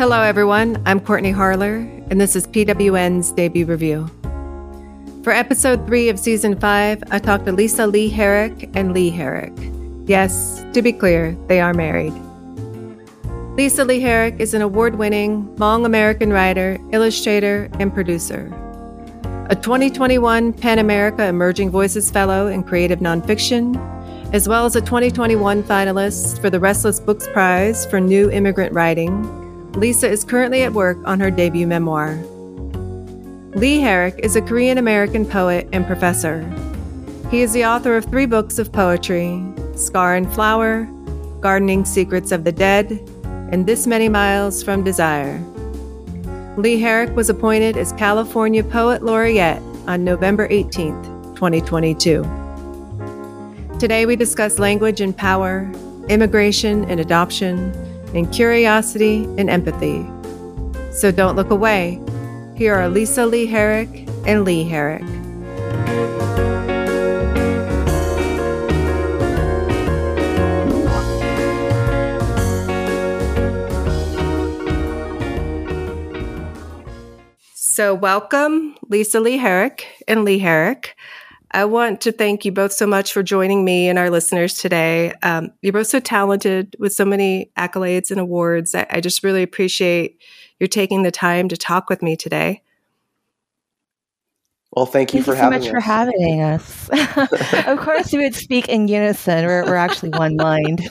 Hello, everyone. I'm Courtney Harler, and this is PWN's Debut Review. For episode 3 of season 5, I talked to Lisa Lee Herrick and Lee Herrick. Yes, to be clear, they are married. Lisa Lee Herrick is an award-winning Hmong American writer, illustrator, and producer. A 2021 PEN America Emerging Voices Fellow in Creative Nonfiction, as well as a 2021 finalist for the Restless Books Prize for New Immigrant Writing, Lisa is currently at work on her debut memoir. Lee Herrick is a Korean-American poet and professor. He is the author of 3 books of poetry, Scar and Flower, Gardening Secrets of the Dead, and This Many Miles from Desire. Lee Herrick was appointed as California Poet Laureate on November 18th, 2022. Today we discuss language and power, immigration and adoption, and curiosity and empathy. So don't look away. Here are Lisa Lee Herrick and Lee Herrick. So welcome, Lisa Lee Herrick and Lee Herrick. I want to thank you both so much for joining me and our listeners today. You're both so talented with so many accolades and awards. I just really appreciate your taking the time to talk with me today. Well, thank you for having us. Thank you so much for having us. Of course, we would speak in unison. We're actually one mind.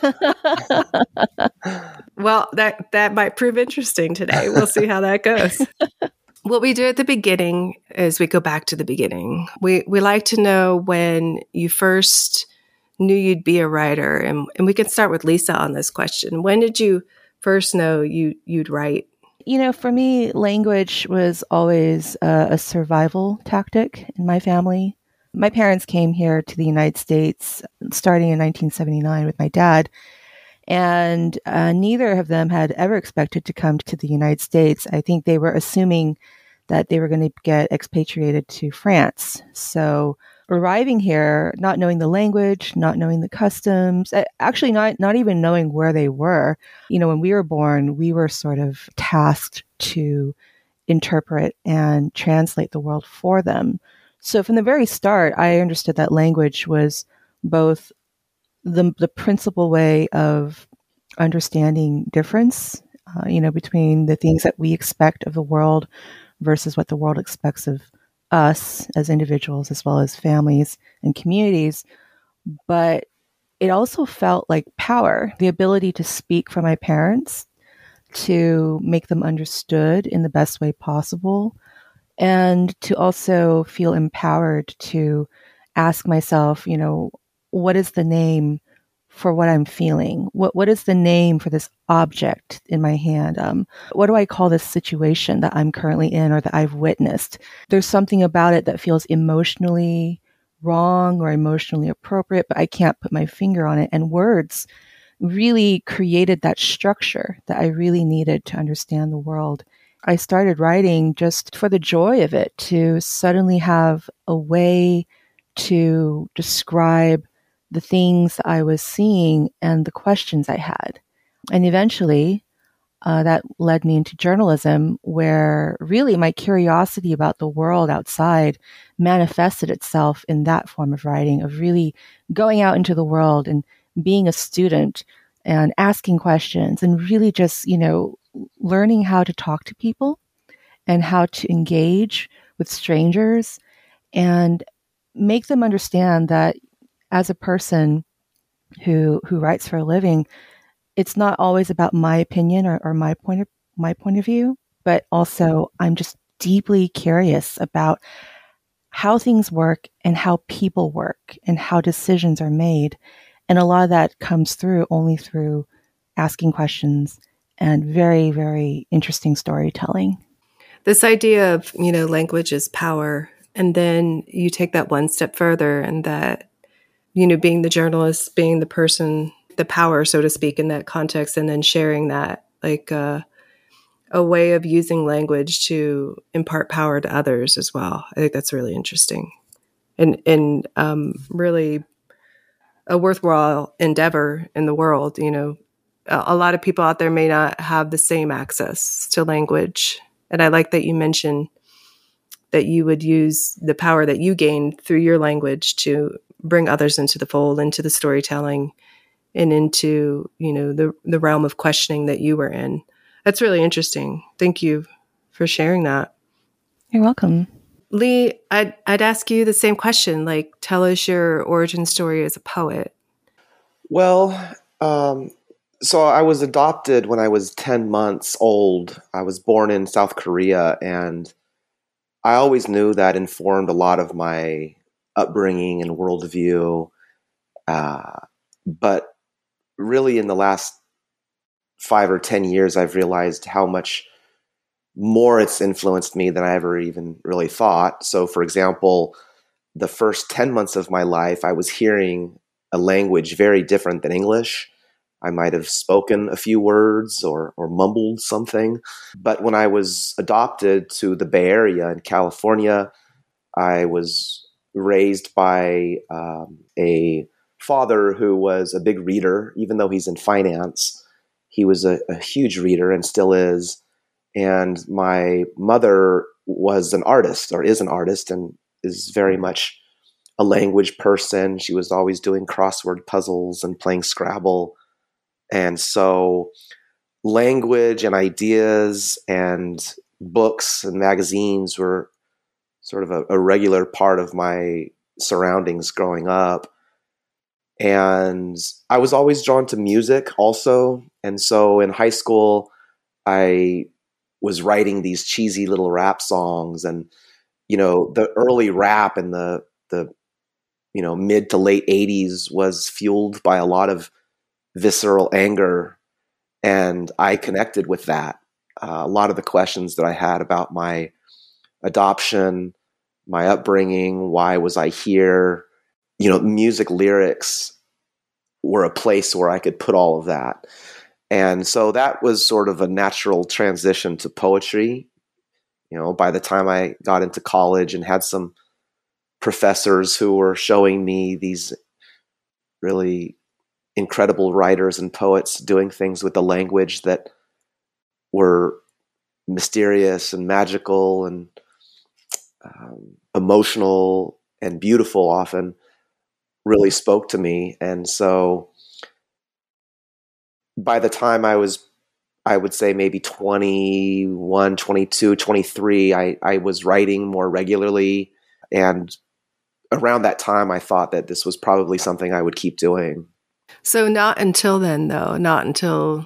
Well, that might prove interesting today. We'll see how that goes. What we do at the beginning is we go back to the beginning. We like to know when you first knew you'd be a writer, and we can start with Lisa on this question. When did you first know you'd write? You know, for me, language was always a survival tactic in my family. My parents came here to the United States starting in 1979 with my dad, and neither of them had ever expected to come to the United States. I think they were assuming that they were going to get expatriated to France. So arriving here, not knowing the language, not knowing the customs, actually not even knowing where they were. You know, when we were born, we were sort of tasked to interpret and translate the world for them. So from the very start, I understood that language was both the principal way of understanding difference, between the things that we expect of the world versus what the world expects of us as individuals, as well as families and communities. But it also felt like power, the ability to speak for my parents, to make them understood in the best way possible, and to also feel empowered to ask myself, what is the name for what I'm feeling? What is the name for this object in my hand? What do I call this situation that I'm currently in or that I've witnessed? There's something about it that feels emotionally wrong or emotionally appropriate, but I can't put my finger on it. And words really created that structure that I really needed to understand the world. I started writing just for the joy of it, to suddenly have a way to describe the things I was seeing and the questions I had. And eventually, that led me into journalism, where really my curiosity about the world outside manifested itself in that form of writing, of really going out into the world and being a student and asking questions and really just, learning how to talk to people and how to engage with strangers and make them understand that as a person who writes for a living, it's not always about my opinion or my point of view, but also I'm just deeply curious about how things work and how people work and how decisions are made. And a lot of that comes through only through asking questions and very, very interesting storytelling. This idea of, language is power, and then you take that one step further, and that being the journalist, being the person, the power, so to speak, in that context, and then sharing that, like a way of using language to impart power to others as well. I think that's really interesting and really a worthwhile endeavor in the world, a lot of people out there may not have the same access to language. And I like that you mentioned that you would use the power that you gained through your language to bring others into the fold, into the storytelling, and into, the realm of questioning that you were in. That's really interesting. Thank you for sharing that. You're welcome. Lee, I'd ask you the same question. Like, tell us your origin story as a poet. Well, so I was adopted when I was 10 months old. I was born in South Korea, and I always knew that informed a lot of my upbringing and worldview. But really in the last 5 or 10 years, I've realized how much more it's influenced me than I ever even really thought. So, for example, the first 10 months of my life, I was hearing a language very different than English. I might have spoken a few words or mumbled something. But when I was adopted to the Bay Area in California, I was raised by a father who was a big reader. Even though he's in finance, he was a huge reader and still is. And my mother was an artist, or is an artist, and is very much a language person. She was always doing crossword puzzles and playing Scrabble. And so language and ideas and books and magazines were sort of a regular part of my surroundings growing up. And I was always drawn to music also. And so in high school, I was writing these cheesy little rap songs. And, the early rap in the mid to late 80s was fueled by a lot of visceral anger. And I connected with that. A lot of the questions that I had about my adoption, my upbringing, why was I here? Music lyrics were a place where I could put all of that. And so that was sort of a natural transition to poetry. By the time I got into college and had some professors who were showing me these really incredible writers and poets doing things with the language that were mysterious and magical and emotional and beautiful, often really spoke to me. And so by the time I would say maybe 21, 22, 23, I was writing more regularly. And around that time, I thought that this was probably something I would keep doing. So not until then, though, not until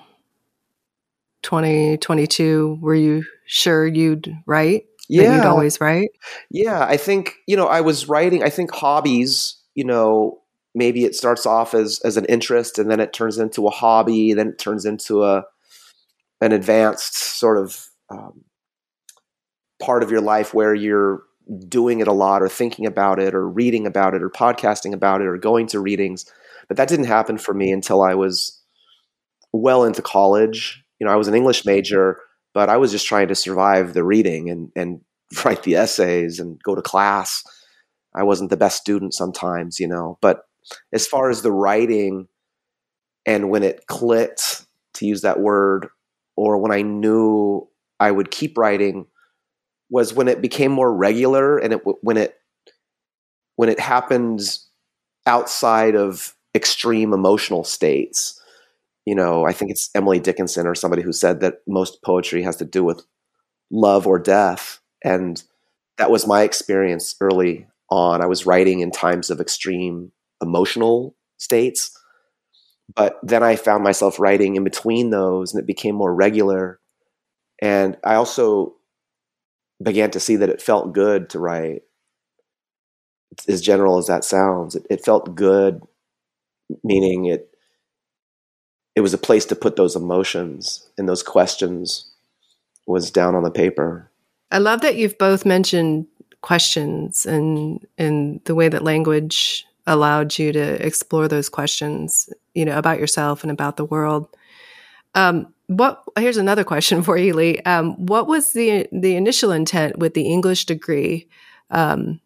2022, were you sure you'd write? Yeah. That you'd always write? Yeah, I think, I was writing, I think hobbies, maybe it starts off as an interest, and then it turns into a hobby, then it turns into an advanced sort of part of your life where you're doing it a lot, or thinking about it, or reading about it, or podcasting about it, or going to readings. But that didn't happen for me until I was well into college. I was an English major, but I was just trying to survive the reading and write the essays and go to class. I wasn't the best student sometimes, but as far as the writing, and when it clicked, to use that word, or when I knew I would keep writing, was when it became more regular, and when it happened outside of extreme emotional states. I think it's Emily Dickinson or somebody who said that most poetry has to do with love or death. And that was my experience early on. I was writing in times of extreme emotional states, but then I found myself writing in between those, and it became more regular. And I also began to see that it felt good to write. As general as that sounds, it felt good, meaning it was a place to put those emotions, and those questions was down on the paper. I love that you've both mentioned questions and the way that language allowed you to explore those questions, about yourself and about the world. Here's another question for you, Lee. What was the initial intent with the English degree?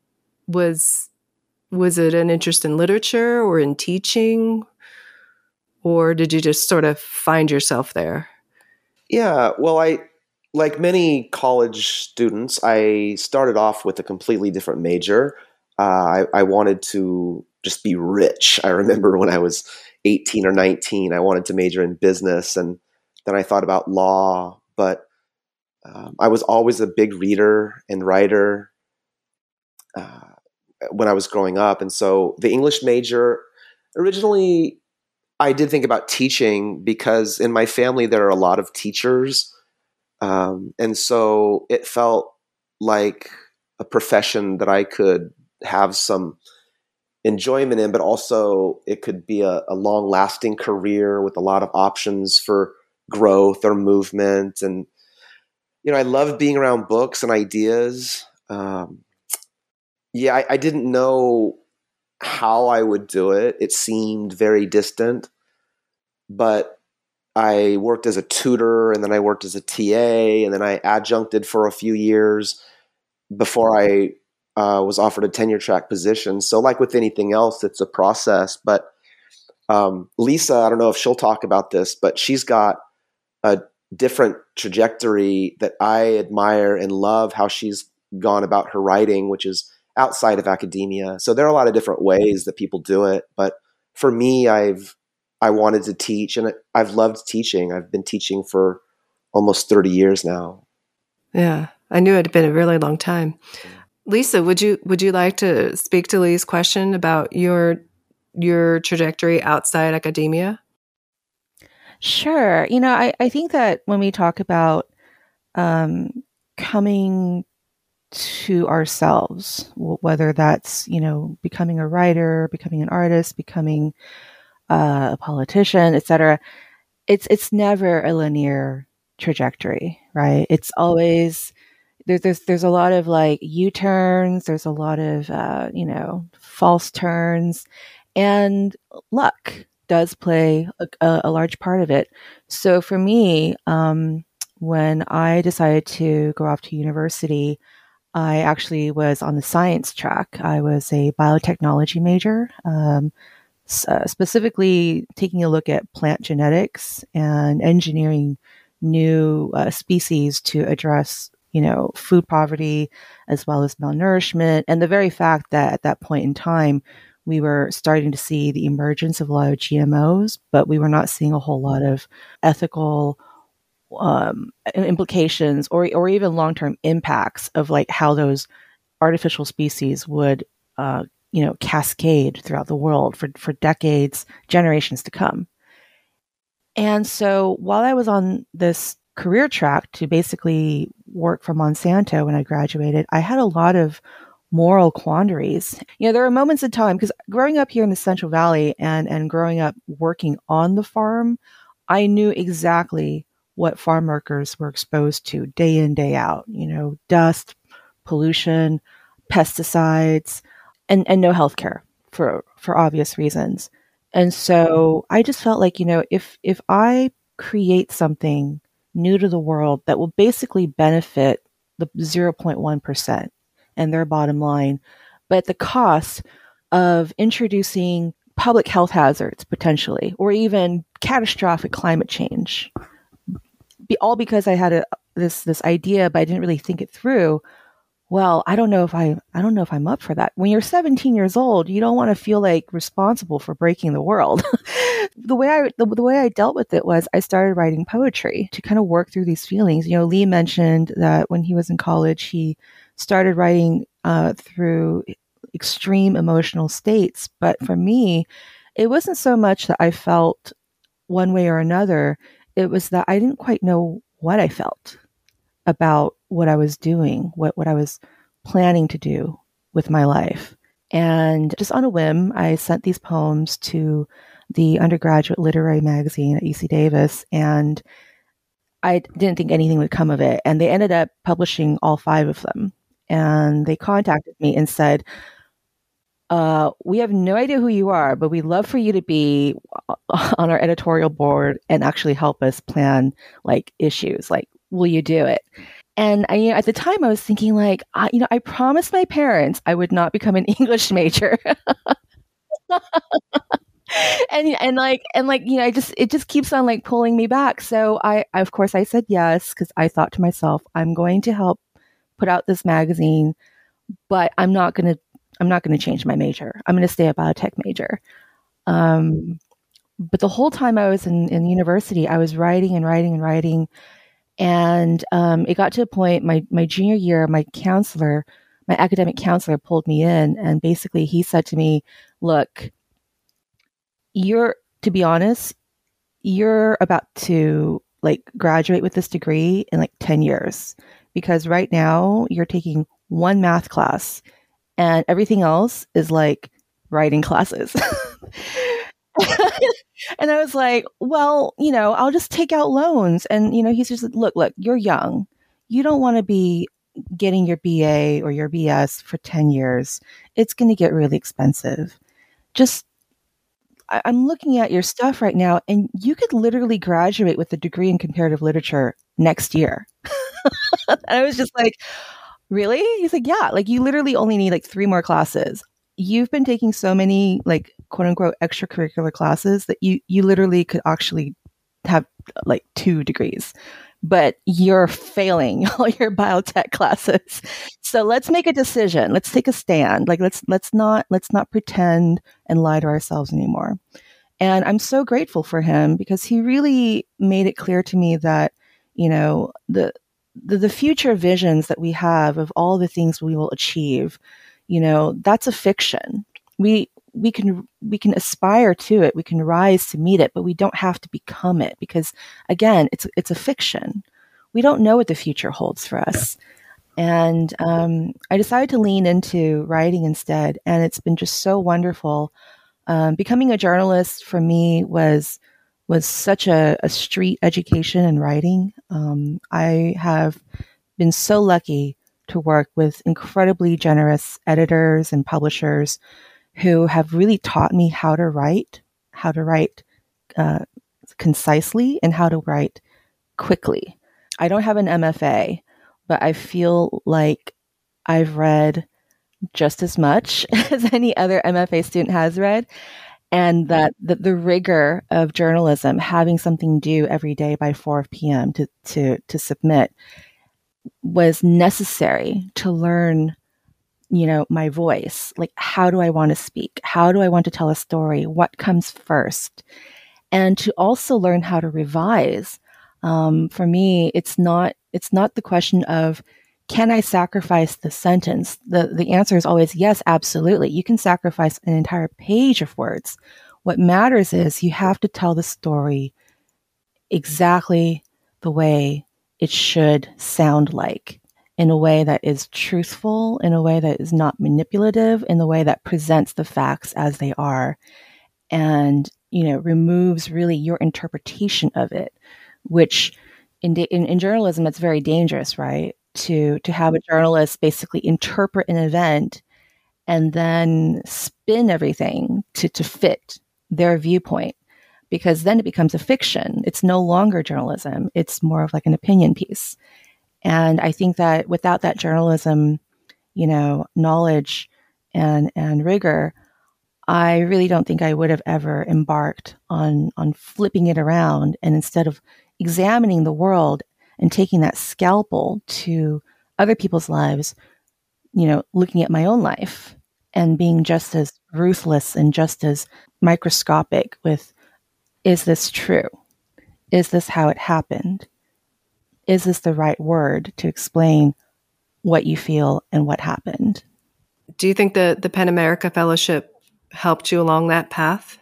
Was it an interest in literature or in teaching? or did you just sort of find yourself there? Yeah, well, like many college students, I started off with a completely different major. I wanted to just be rich. I remember when I was 18 or 19, I wanted to major in business, and then I thought about law. But I was always a big reader and writer uh, when I was growing up. And so the English major, originally, I did think about teaching because in my family, there are a lot of teachers. And so it felt like a profession that I could have some enjoyment in, but also it could be a long lasting career with a lot of options for growth or movement. And, I love being around books and ideas. I didn't know how I would do it. It seemed very distant, but I worked as a tutor, and then I worked as a TA, and then I adjuncted for a few years before I was offered a tenure track position. So like with anything else, it's a process. But Lisa, I don't know if she'll talk about this, but she's got a different trajectory that I admire and love how she's gone about her writing, which is outside of academia. So there are a lot of different ways that people do it. But for me, I wanted to teach, and I've loved teaching. I've been teaching for almost 30 years now. Yeah, I knew it had been a really long time. Lisa, would you like to speak to Lee's question about your trajectory outside academia? Sure. I think that when we talk about coming to ourselves, whether that's, becoming a writer, becoming an artist, becoming a politician, etc., it's never a linear trajectory, right? It's always there's a lot of like U-turns, there's a lot of false turns, and luck does play a large part of it. So for me, when I decided to go off to university, I actually was on the science track. I was a biotechnology major, specifically taking a look at plant genetics and engineering new species to address, food poverty as well as malnourishment. And the very fact that at that point in time, we were starting to see the emergence of a lot of GMOs, but we were not seeing a whole lot of ethical implications or even long-term impacts of like how those artificial species would, cascade throughout the world for decades, generations to come. And so while I was on this career track to basically work for Monsanto when I graduated, I had a lot of moral quandaries. There are moments in time, because growing up here in the Central Valley and growing up working on the farm, I knew exactly what farm workers were exposed to day in, day out. Dust, pollution, pesticides, and no healthcare for obvious reasons. And so I just felt like, if I create something new to the world that will basically benefit the 0.1%, and their bottom line, but at the cost of introducing public health hazards potentially, or even catastrophic climate change, all because I had this idea, but I didn't really think it through. Well, I don't know if I'm up for that. When you're 17 years old, you don't want to feel like responsible for breaking the world. The way I dealt with it was I started writing poetry to kind of work through these feelings. Lee mentioned that when he was in college, he started writing through extreme emotional states. But for me, it wasn't so much that I felt one way or another. It was that I didn't quite know what I felt about what I was doing, what I was planning to do with my life. And just on a whim, I sent these poems to the undergraduate literary magazine at UC Davis, and I didn't think anything would come of it. And they ended up publishing all 5 of them. And they contacted me and said, we have no idea who you are, but we'd love for you to be on our editorial board and actually help us plan like issues. Like, will you do it? And at the time I was thinking like, I promised my parents I would not become an English major. and it just keeps on like pulling me back. So I of course I said yes, because I thought to myself, I'm going to help put out this magazine, but I'm not gonna change my major. I'm gonna stay a biotech major. But the whole time I was in university, I was writing and writing and writing. And it got to a point, my junior year, my academic counselor pulled me in, and basically he said to me, look, to be honest, you're about to like graduate with this degree in like 10 years, because right now you're taking one math class and everything else is like writing classes. And I was like, well, I'll just take out loans. And, he's just like, look, you're young. You don't want to be getting your BA or your BS for 10 years. It's going to get really expensive. I'm looking at your stuff right now, and you could literally graduate with a degree in comparative literature next year. And I was just like, really? He's like, yeah, like you literally only need like 3 more classes. You've been taking so many like quote unquote extracurricular classes that you literally could actually have like 2 degrees, but you're failing all your biotech classes. So let's make a decision. Let's take a stand. Like let's not pretend and lie to ourselves anymore. And I'm so grateful for him, because he really made it clear to me that, the future visions that we have of all the things we will achieve, that's a fiction. We can aspire to it. We can rise to meet it, but we don't have to become it, because again, it's a fiction. We don't know what the future holds for us. And I decided to lean into writing instead. And it's been just so wonderful. Becoming a journalist for me was such a street education in writing. I have been so lucky to work with incredibly generous editors and publishers who have really taught me how to write concisely and how to write quickly. I don't have an MFA, but I feel like I've read just as much as any other MFA student has read, and that the rigor of journalism, having something due every day by 4 p.m. to submit, was necessary to learn, my voice. Like, how do I want to speak? How do I want to tell a story? What comes first? And to also learn how to revise. For me, it's not the question of, can I sacrifice the sentence? The answer is always yes, absolutely. You can sacrifice an entire page of words. What matters is you have to tell the story exactly the way it should sound like, in a way that is truthful, in a way that is not manipulative, in a way that presents the facts as they are, and, removes really your interpretation of it, which in journalism, it's very dangerous, right? To have a journalist basically interpret an event and then spin everything to fit their viewpoint, because then it becomes a fiction. It's no longer journalism. It's more of like an opinion piece. And I think that without that journalism, knowledge and rigor, I really don't think I would have ever embarked on flipping it around, and instead of examining the world and taking that scalpel to other people's lives, looking at my own life and being just as ruthless and just as microscopic with, is this true? Is this how it happened? Is this the right word to explain what you feel and what happened? Do you think the PEN America Fellowship helped you along that path?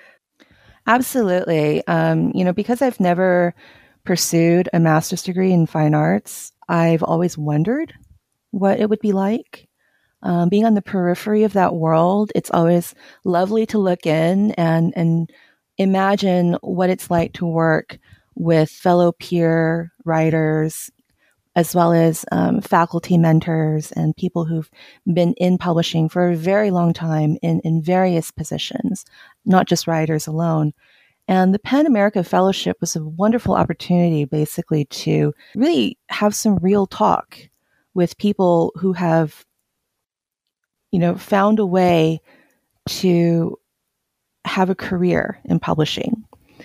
Absolutely. Because I've never pursued a master's degree in fine arts, I've always wondered what it would be like. Being on the periphery of that world, it's always lovely to look in and imagine what it's like to work with fellow peer writers, as well as faculty mentors and people who've been in publishing for a very long time in various positions, not just writers alone. And the PEN America Fellowship was a wonderful opportunity basically to really have some real talk with people who have, found a way to have a career in publishing.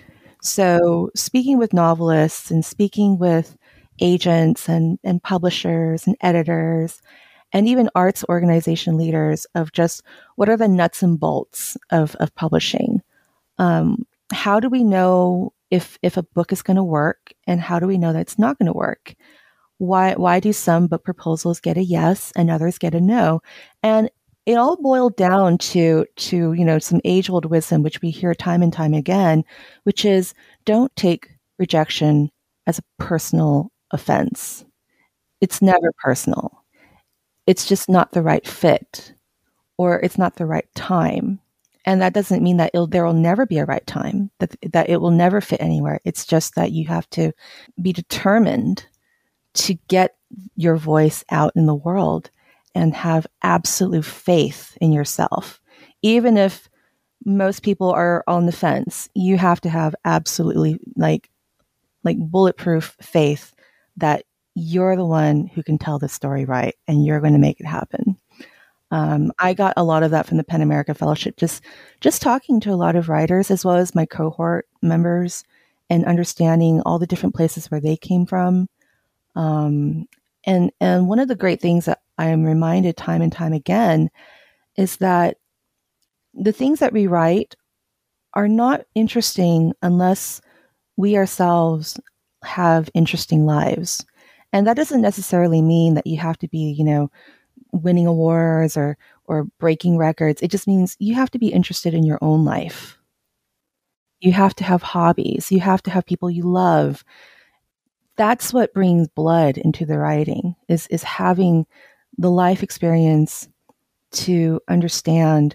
So speaking with novelists and speaking with agents and publishers and editors and even arts organization leaders of just what are the nuts and bolts of publishing. How do we know if a book is going to work, and how do we know that it's not going to work? Why do some book proposals get a yes and others get a no? And it all boiled down to some age-old wisdom, which we hear time and time again, which is don't take rejection as a personal offense. It's never personal. It's just not the right fit, or it's not the right time. And that doesn't mean that there will never be a right time, that it will never fit anywhere. It's just that you have to be determined to get your voice out in the world and have absolute faith in yourself. Even if most people are on the fence, you have to have absolutely like bulletproof faith that you're the one who can tell the story right and you're going to make it happen. I got a lot of that from the PEN America Fellowship, just talking to a lot of writers as well as my cohort members and understanding all the different places where they came from. And one of the great things that I am reminded time and time again is that the things that we write are not interesting unless we ourselves have interesting lives. And that doesn't necessarily mean that you have to be, winning awards or breaking records. It just means you have to be interested in your own life. You have to have hobbies. You have to have people you love. That's what brings blood into the writing, is having the life experience to understand,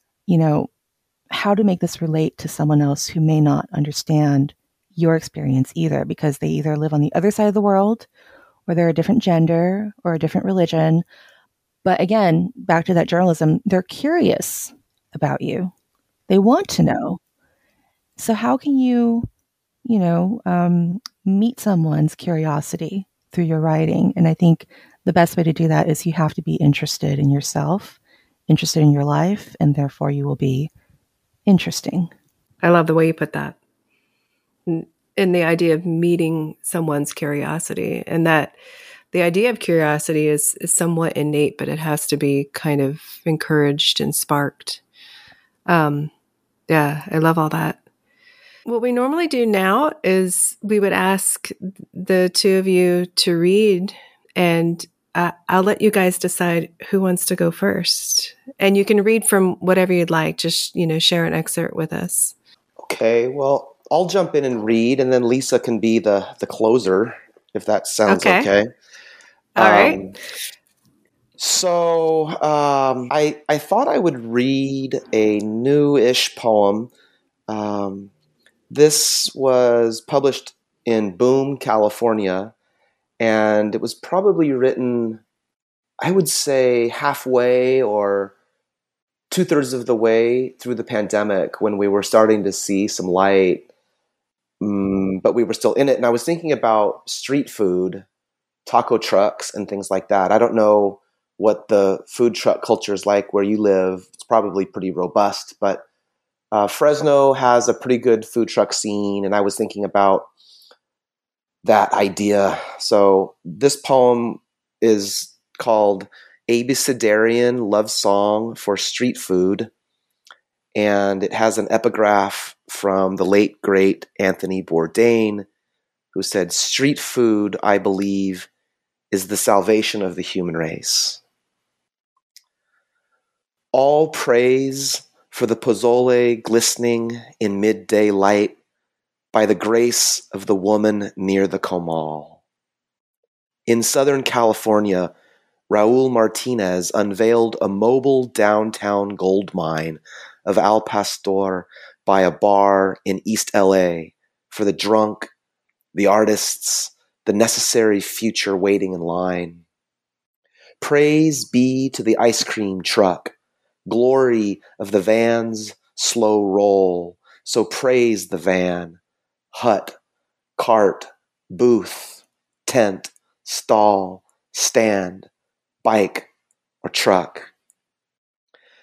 how to make this relate to someone else who may not understand your experience either, because they either live on the other side of the world, or they're a different gender or a different religion. But again, back to that journalism, they're curious about you. They want to know. So how can you, meet someone's curiosity through your writing? And I think the best way to do that is you have to be interested in yourself, interested in your life, and therefore you will be interesting. I love the way you put that. In the idea of meeting someone's curiosity, and that the idea of curiosity is somewhat innate, but it has to be kind of encouraged and sparked. Yeah, I love all that. What we normally do now is we would ask the two of you to read, and I'll let you guys decide who wants to go first. And you can read from whatever you'd like. Just, share an excerpt with us. Okay, well, I'll jump in and read, and then Lisa can be the closer, if that sounds okay. All right. So I thought I would read a new-ish poem. This was published in Boom, California, and it was probably written, I would say, halfway or 2/3 of the way through the pandemic, when we were starting to see some light, but we were still in it. And I was thinking about street food, taco trucks, and things like that. I don't know what the food truck culture is like where you live. It's probably pretty robust, but Fresno has a pretty good food truck scene, and I was thinking about that idea. So this poem is called Abecedarian Love Song for Street Food, and it has an epigraph from the late, great Anthony Bourdain, who said, "Street food, I believe, is the salvation of the human race. All praise for the pozole glistening in midday light by the grace of the woman near the comal. In Southern California, Raul Martinez unveiled a mobile downtown gold mine of Al Pastor by a bar in East LA for the drunk, the artists, the necessary future waiting in line. Praise be to the ice cream truck, glory of the van's slow roll. So praise the van, hut, cart, booth, tent, stall, stand, bike, or truck.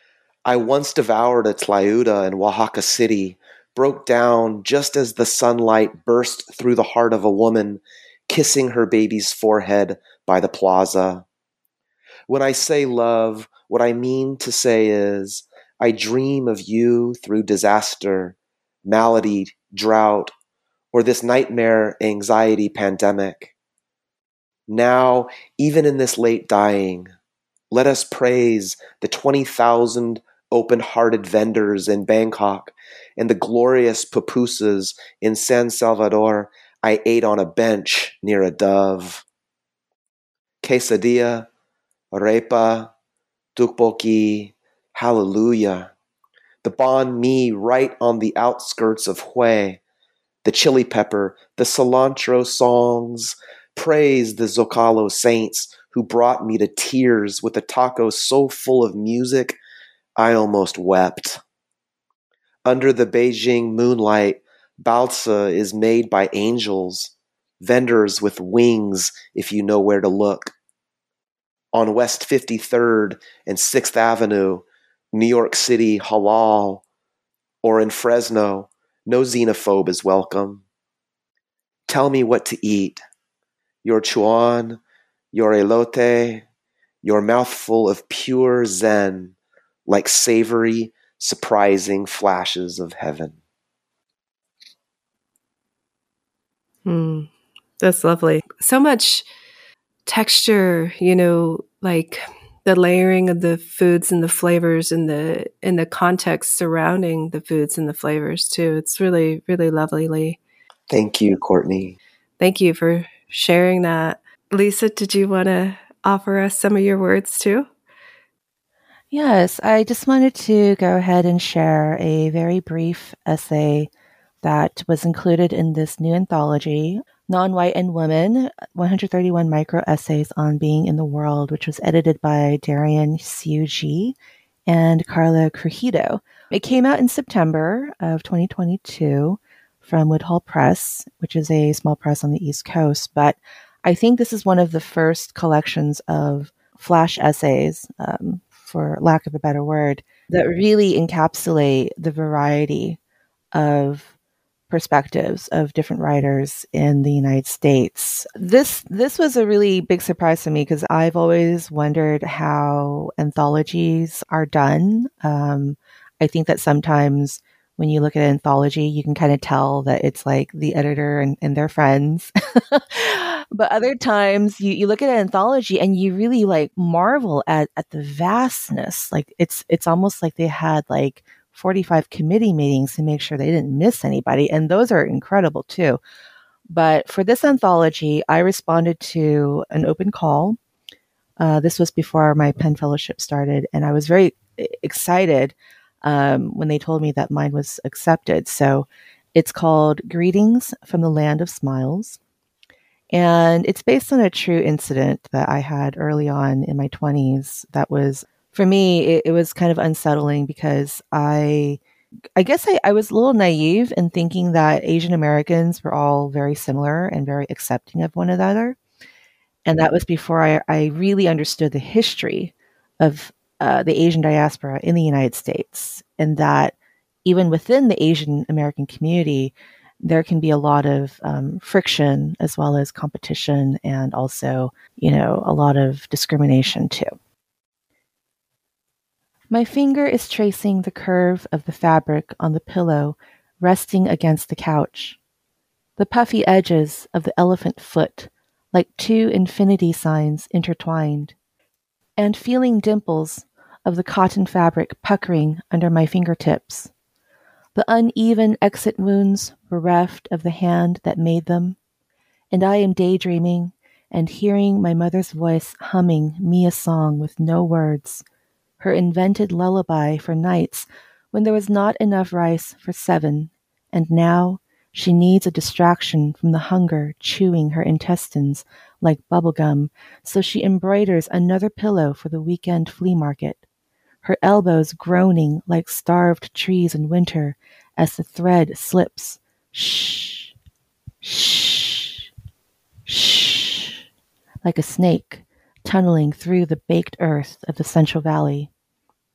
I once devoured a tlayuda in Oaxaca City, broke down just as the sunlight burst through the heart of a woman kissing her baby's forehead by the plaza. When I say love, what I mean to say is, I dream of you through disaster, malady, drought, or this nightmare anxiety pandemic. Now, even in this late dying, let us praise the 20,000 open-hearted vendors in Bangkok and the glorious pupusas in San Salvador I ate on a bench near a dove. Quesadilla, arepa, tteokbokki, hallelujah. The banh mi right on the outskirts of Hue, the chili pepper, the cilantro songs. Praise the Zocalo saints who brought me to tears with a taco so full of music, I almost wept. Under the Beijing moonlight, balsa is made by angels, vendors with wings if you know where to look. On West 53rd and 6th Avenue, New York City halal, or in Fresno, no xenophobe is welcome. Tell me what to eat. Your chuan, your elote, your mouthful of pure zen, like savory, surprising flashes of heaven. That's lovely. So much texture, like the layering of the foods and the flavors and the context surrounding the foods and the flavors too. It's really, really lovely, Lee. Thank you, Courtney. Thank you for sharing that. Lisa, did you want to offer us some of your words too? Yes, I just wanted to go ahead and share a very brief essay that was included in this new anthology, Non-White and Women, 131 Micro Essays on Being in the World, which was edited by Darian Siuji and Carla Crujido. It came out in September of 2022 from Woodhull Press, which is a small press on the East Coast. But I think this is one of the first collections of flash essays, for lack of a better word, that really encapsulate the variety of perspectives of different writers in the United States. This was a really big surprise to me because I've always wondered how anthologies are done. I think that sometimes when you look at an anthology, you can kind of tell that it's like the editor and their friends. But other times you look at an anthology and you really like marvel at the vastness. Like it's almost like they had like 45 committee meetings to make sure they didn't miss anybody. And those are incredible too. But for this anthology, I responded to an open call. This was before my Penn Fellowship started. And I was very excited when they told me that mine was accepted. So it's called Greetings from the Land of Smiles. And it's based on a true incident that I had early on in my 20s. That was, for me, it was kind of unsettling because I guess I was a little naive in thinking that Asian Americans were all very similar and very accepting of one another. And that was before I really understood the history of the Asian diaspora in the United States, and that even within the Asian American community, there can be a lot of friction as well as competition and also, a lot of discrimination too. My finger is tracing the curve of the fabric on the pillow resting against the couch. The puffy edges of the elephant foot like two infinity signs intertwined, and feeling dimples of the cotton fabric puckering under my fingertips. The uneven exit wounds bereft of the hand that made them, and I am daydreaming and hearing my mother's voice humming me a song with no words, her invented lullaby for nights when there was not enough rice for 7, and now she needs a distraction from the hunger chewing her intestines like bubblegum, so she embroiders another pillow for the weekend flea market, her elbows groaning like starved trees in winter as the thread slips. Shh, shh, shh, like a snake tunneling through the baked earth of the Central Valley.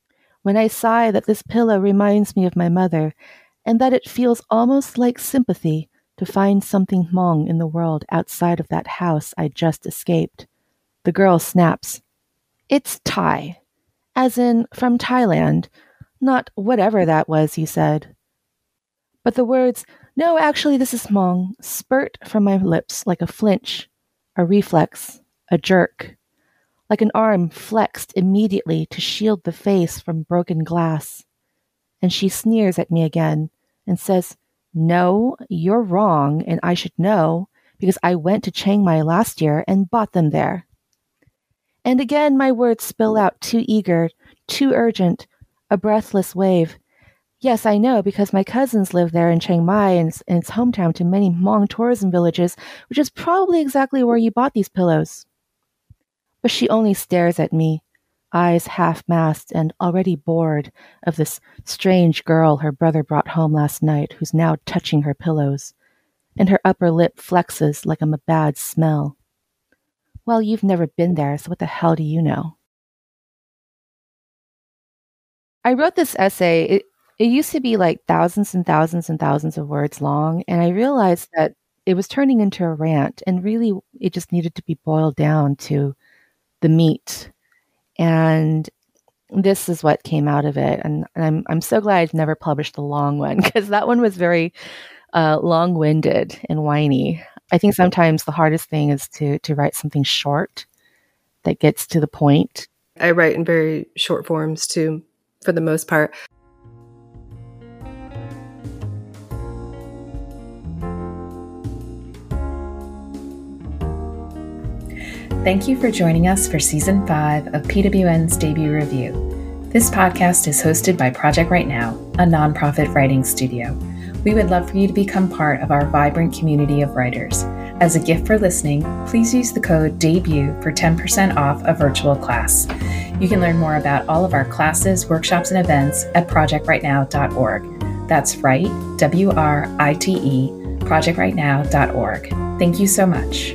when I sigh that this pillow reminds me of my mother, and that it feels almost like sympathy to find something Hmong in the world outside of that house I just escaped. The girl snaps. It's Thai, as in from Thailand, not whatever that was you said. But the words, no, actually this is Hmong, spurt from my lips like a flinch, a reflex, a jerk, like an arm flexed immediately to shield the face from broken glass. And she sneers at me again and says, no, you're wrong, and I should know, because I went to Chiang Mai last year and bought them there. And again my words spill out too eager, too urgent, a breathless wave. Yes, I know, because my cousins live there in Chiang Mai, and it's hometown to many Hmong tourism villages, which is probably exactly where you bought these pillows. But she only stares at me, eyes half-masked and already bored of this strange girl her brother brought home last night who's now touching her pillows, and her upper lip flexes like I'm a bad smell. Well, you've never been there, so what the hell do you know? I wrote this essay. It used to be like thousands and thousands and thousands of words long, and I realized that it was turning into a rant, and really it just needed to be boiled down to the meat. And this is what came out of it. And I'm so glad I've never published the long one, because that one was very long-winded and whiny. I think sometimes the hardest thing is to write something short that gets to the point. I write in very short forms too, for the most part. Thank you for joining us for Season 5 of PWN's Debut Review. This podcast is hosted by Project Right Now, a nonprofit writing studio. We would love for you to become part of our vibrant community of writers. As a gift for listening, please use the code DEBUT for 10% off a virtual class. You can learn more about all of our classes, workshops, and events at projectrightnow.org. That's right, WRITE, projectrightnow.org. Thank you so much.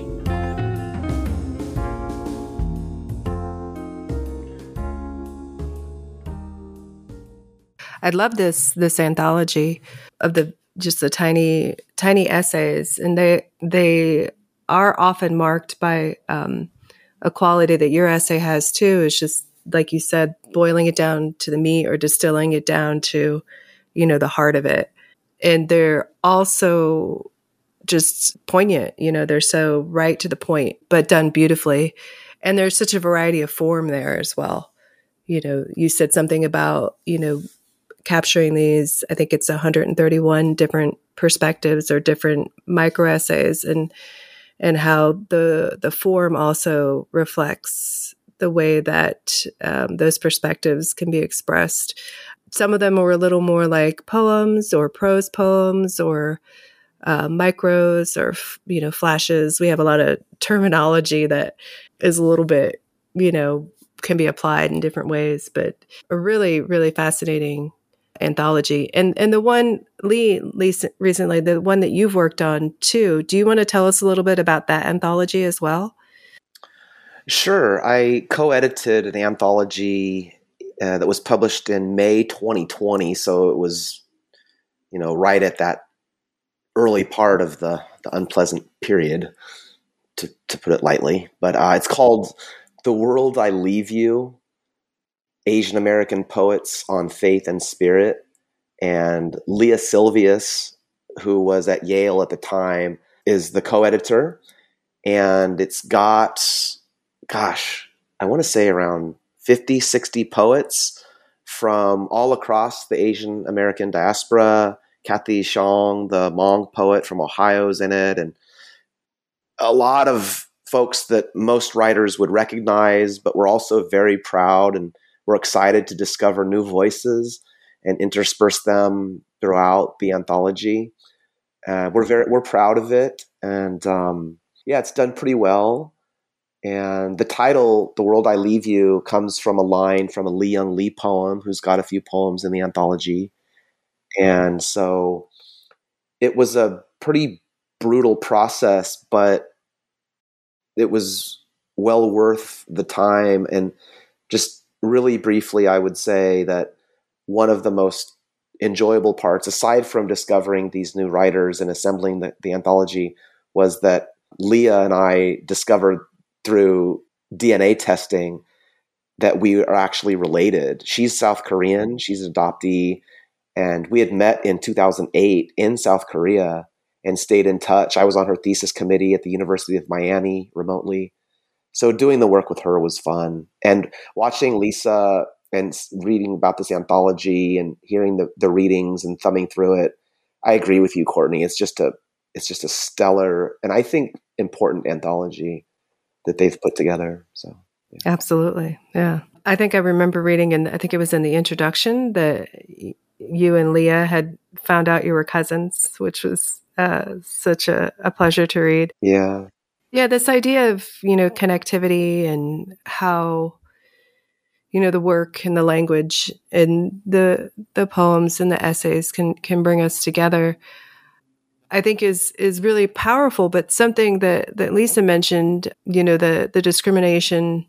I love this anthology of the tiny essays, and they are often marked by a quality that your essay has too. Is just like you said, boiling it down to the meat or distilling it down to, the heart of it. And they're also just poignant. They're so right to the point, but done beautifully. And there's such a variety of form there as well. You said something about capturing these, I think it's 131 different perspectives or different micro essays, and how the form also reflects the way that those perspectives can be expressed. Some of them were a little more like poems or prose poems or micros or flashes. We have a lot of terminology that is a little bit can be applied in different ways, but a really, really fascinating anthology. And the one, Lee, recently, the one that you've worked on too, do you want to tell us a little bit about that anthology as well? Sure. I co-edited an anthology that was published in May 2020. So it was, right at that early part of the unpleasant period, to put it lightly. But it's called The World I Leave You, Asian American Poets on Faith and Spirit. And Leah Silvius, who was at Yale at the time, is the co-editor. And it's got, I want to say around 50, 60 poets from all across the Asian American diaspora. Kathy Xiong, the Hmong poet from Ohio, is in it. And a lot of folks that most writers would recognize, but we're also very proud and we're excited to discover new voices and intersperse them throughout the anthology. We're proud of it, and it's done pretty well. And the title, "The World I Leave You," comes from a line from a Lee Young Lee poem, who's got a few poems in the anthology. And so it was a pretty brutal process, but it was well worth the time. And just really briefly, I would say that one of the most enjoyable parts, aside from discovering these new writers and assembling the anthology, was that Leah and I discovered through DNA testing that we are actually related. She's South Korean, she's an adoptee, and we had met in 2008 in South Korea and stayed in touch. I was on her thesis committee at the University of Miami remotely. So doing the work with her was fun. And watching Lisa and reading about this anthology and hearing the readings and thumbing through it, I agree with you, Courtney. It's just a stellar and I think important anthology that they've put together. So yeah. Absolutely. Yeah. I think I remember reading, and I think it was in the introduction, that you and Leah had found out you were cousins, which was such a pleasure to read. Yeah. Yeah. This idea of, connectivity and how, the work and the language and the poems and the essays can bring us together, I think is really powerful. But something that Lisa mentioned, the discrimination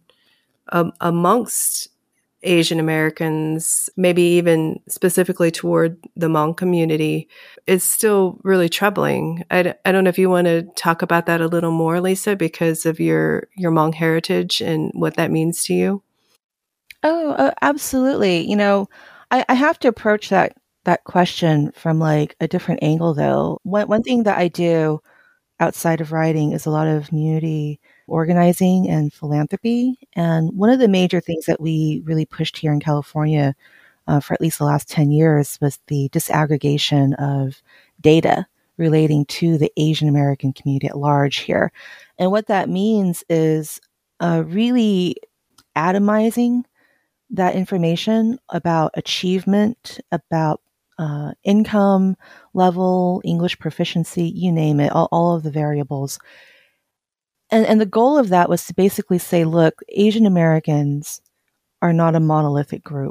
amongst Asian Americans, maybe even specifically toward the Hmong community, is still really troubling. I don't know if you want to talk about that a little more, Lisa, because of your Hmong heritage and what that means to you. Oh, absolutely. I have to approach that question from like a different angle, though. One thing that I do outside of writing is a lot of community organizing and philanthropy. And one of the major things that we really pushed here in California for at least the last 10 years was the disaggregation of data relating to the Asian American community at large here. And what that means is really atomizing that information about achievement, about income level, English proficiency, you name it, all of the variables. And the goal of that was to basically say, look, Asian Americans are not a monolithic group.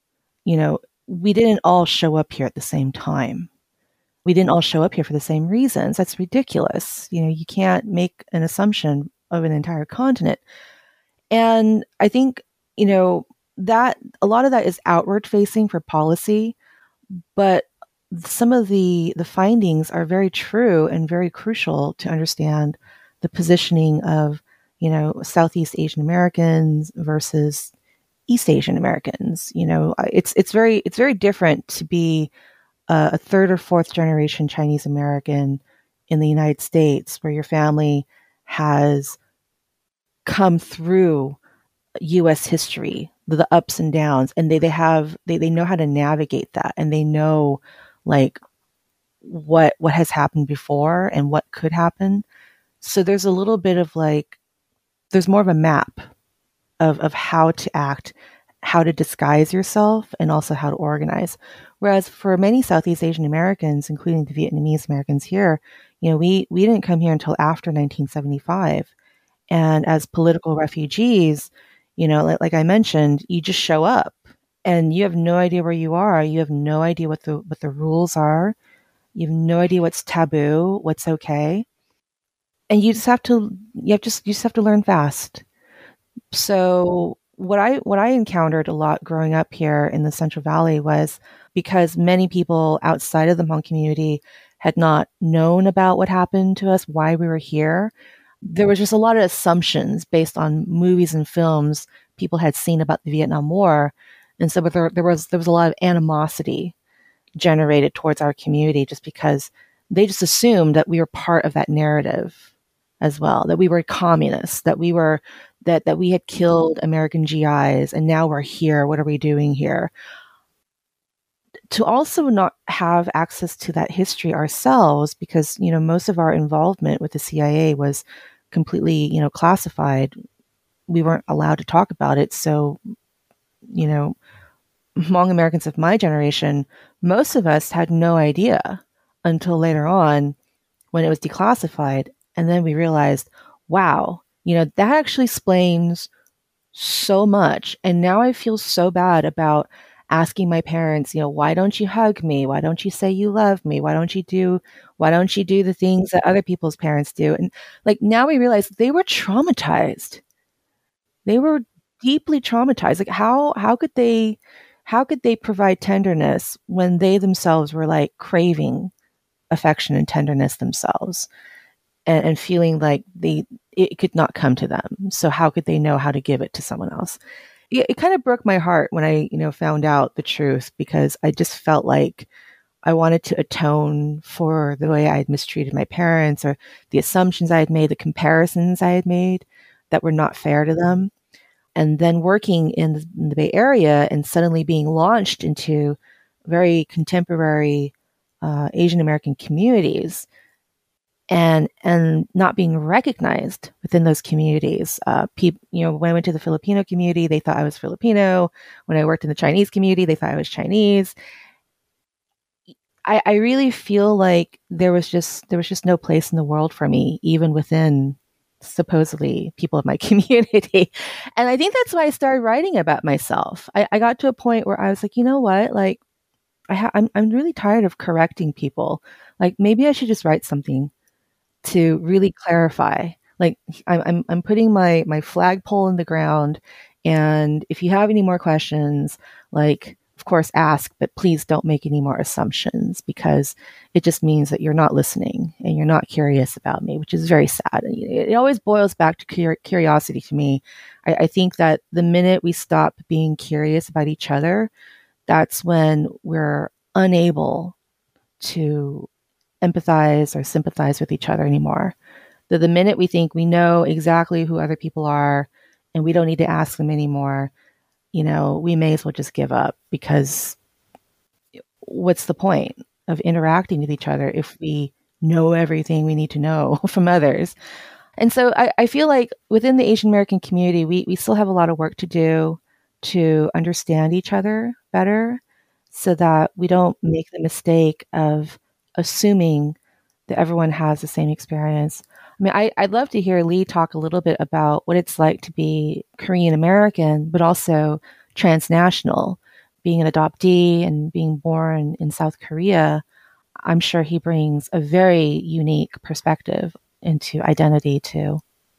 We didn't all show up here at the same time. We didn't all show up here for the same reasons. That's ridiculous. You can't make an assumption of an entire continent. And I think, that a lot of that is outward facing for policy, but some of the findings are very true and very crucial to understand the positioning of, Southeast Asian Americans versus East Asian Americans. It's very different to be a third or fourth generation Chinese American in the United States, where your family has come through U.S. history, the ups and downs, and they know how to navigate that, and they know like what has happened before and what could happen. So there's a little bit of there's more of a map of how to act, how to disguise yourself, and also how to organize. Whereas for many Southeast Asian Americans, including the Vietnamese Americans here, we didn't come here until after 1975. And as political refugees, like I mentioned, you just show up and you have no idea where you are. You have no idea what the rules are. You have no idea what's taboo, what's okay. And you just have to learn fast. So what I encountered a lot growing up here in the Central Valley was, because many people outside of the Hmong community had not known about what happened to us, why we were here. There was just a lot of assumptions based on movies and films people had seen about the Vietnam War. And so there was a lot of animosity generated towards our community, just because they just assumed that we were part of that narrative as well, that we were communists, that we had killed American GIs, and now we're here. What are we doing here? To also not have access to that history ourselves, because, most of our involvement with the CIA was completely, classified. We weren't allowed to talk about it. So, Hmong Americans of my generation, most of us had no idea until later on when it was declassified. And then we realized, wow, that actually explains so much. And now I feel so bad about asking my parents, why don't you hug me? Why don't you say you love me? Why don't you do the things that other people's parents do? And now we realize they were traumatized. They were deeply traumatized. How could they how could they provide tenderness when they themselves were like craving affection and tenderness themselves, and feeling like it could not come to them? So how could they know how to give it to someone else? It kind of broke my heart when I, found out the truth, because I just felt like I wanted to atone for the way I had mistreated my parents, or the assumptions I had made, the comparisons I had made that were not fair to them. And then working in the Bay Area and suddenly being launched into very contemporary Asian American communities, and not being recognized within those communities. When I went to the Filipino community, they thought I was Filipino. When I worked in the Chinese community, they thought I was Chinese. I really feel like there was just no place in the world for me, even within supposedly people of my community. And I think that's why I started writing about myself. I got to a point where I was like, you know what? Like, I'm really tired of correcting people. Like, maybe I should just write something to really clarify. Like, I'm putting my flagpole in the ground, and if you have any more questions, like, of course, ask, but please don't make any more assumptions, because it just means that you're not listening and you're not curious about me, which is very sad. And it always boils back to curiosity to me. I think that the minute we stop being curious about each other, that's when we're unable to empathize or sympathize with each other anymore. The minute we think we know exactly who other people are and we don't need to ask them anymore, we may as well just give up, because what's the point of interacting with each other if we know everything we need to know from others? And so I feel like within the Asian American community, we still have a lot of work to do to understand each other better, so that we don't make the mistake of assuming that everyone has the same experience. I mean, I'd love to hear Lee talk a little bit about what it's like to be Korean American, but also transnational, being an adoptee and being born in South Korea. I'm sure he brings a very unique perspective into identity too.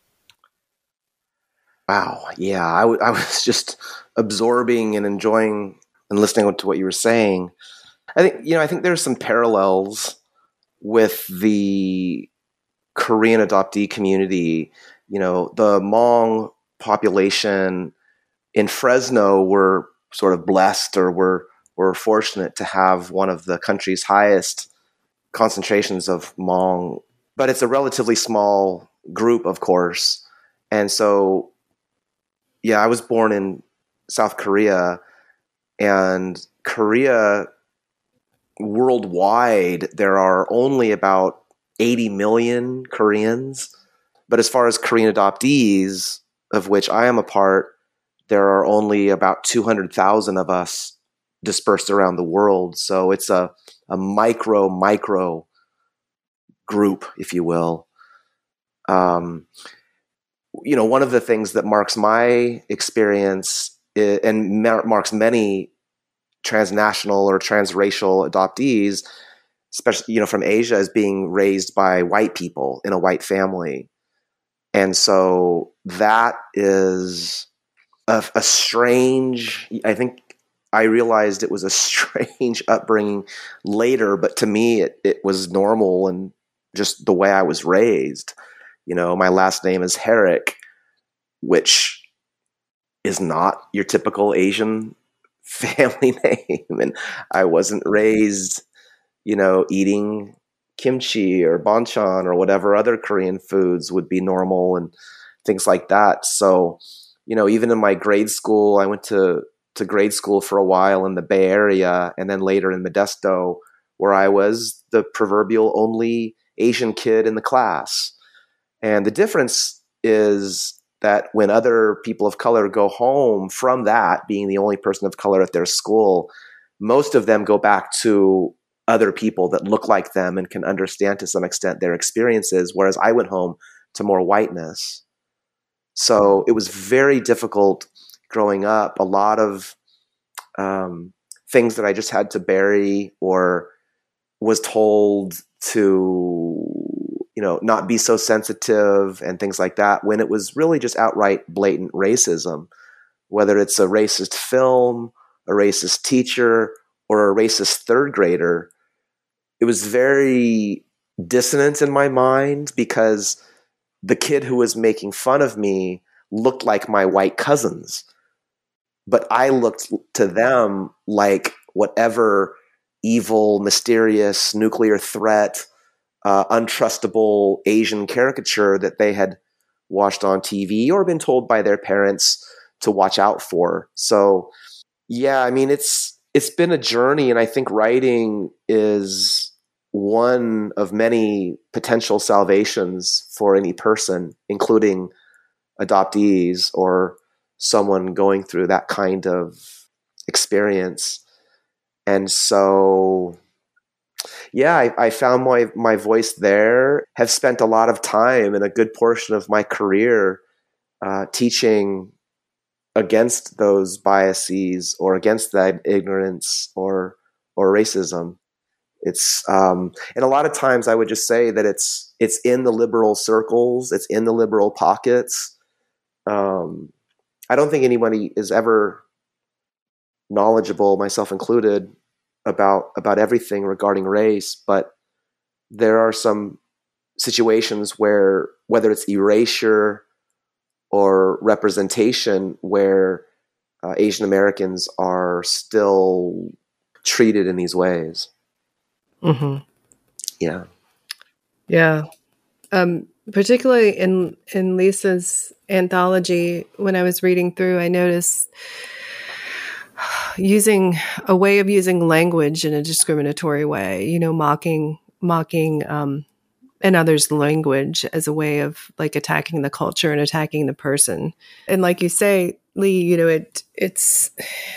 Wow. Yeah. I was just absorbing and enjoying and listening to what you were saying. I think there's some parallels with the Korean adoptee community. The Hmong population in Fresno were sort of blessed, or were fortunate to have one of the country's highest concentrations of Hmong, but it's a relatively small group, of course. And so, yeah, I was born in South Korea, and Korea, worldwide, there are only about 80 million Koreans. But as far as Korean adoptees, of which I am a part, there are only about 200,000 of us dispersed around the world. So it's a micro group, if you will. One of the things that marks my experience and marks many transnational or transracial adoptees, especially, from Asia, is being raised by white people in a white family. And so that is a strange, I think I realized it was a strange upbringing later, but to me, it was normal and just the way I was raised. My last name is Herrick, which is not your typical Asian family name. And I wasn't raised, eating kimchi or banchan or whatever other Korean foods would be normal and things like that. So, even in my grade school, I went to grade school for a while in the Bay Area, and then later in Modesto, where I was the proverbial only Asian kid in the class. And the difference is that when other people of color go home from that, being the only person of color at their school, most of them go back to other people that look like them and can understand to some extent their experiences, whereas I went home to more whiteness. So it was very difficult growing up. A lot of things that I just had to bury, or was told to, not be so sensitive and things like that, when it was really just outright blatant racism, whether it's a racist film a racist teacher, or a racist third grader, it was very dissonant in my mind because the kid who was making fun of me looked like my white cousins, but I looked to them like whatever evil, mysterious, nuclear threat, untrustable Asian caricature that they had watched on TV or been told by their parents to watch out for. So, yeah, I mean, it's been a journey, and I think writing is one of many potential salvations for any person, including adoptees or someone going through that kind of experience. And so, yeah, I found my voice there, have spent a lot of time and a good portion of my career teaching against those biases or against that ignorance or racism. It's and a lot of times I would just say that it's in the liberal circles, it's in the liberal pockets. I don't think anybody is ever knowledgeable, myself included, about everything regarding race, but there are some situations where, whether it's erasure or representation, where Asian Americans are still treated in these ways. Mm-hmm. Yeah. Yeah. Particularly in Lisa's anthology, when I was reading through, I noticed using a way of using language in a discriminatory way, mocking another's language as a way of like attacking the culture and attacking the person. And like you say, Lee, it's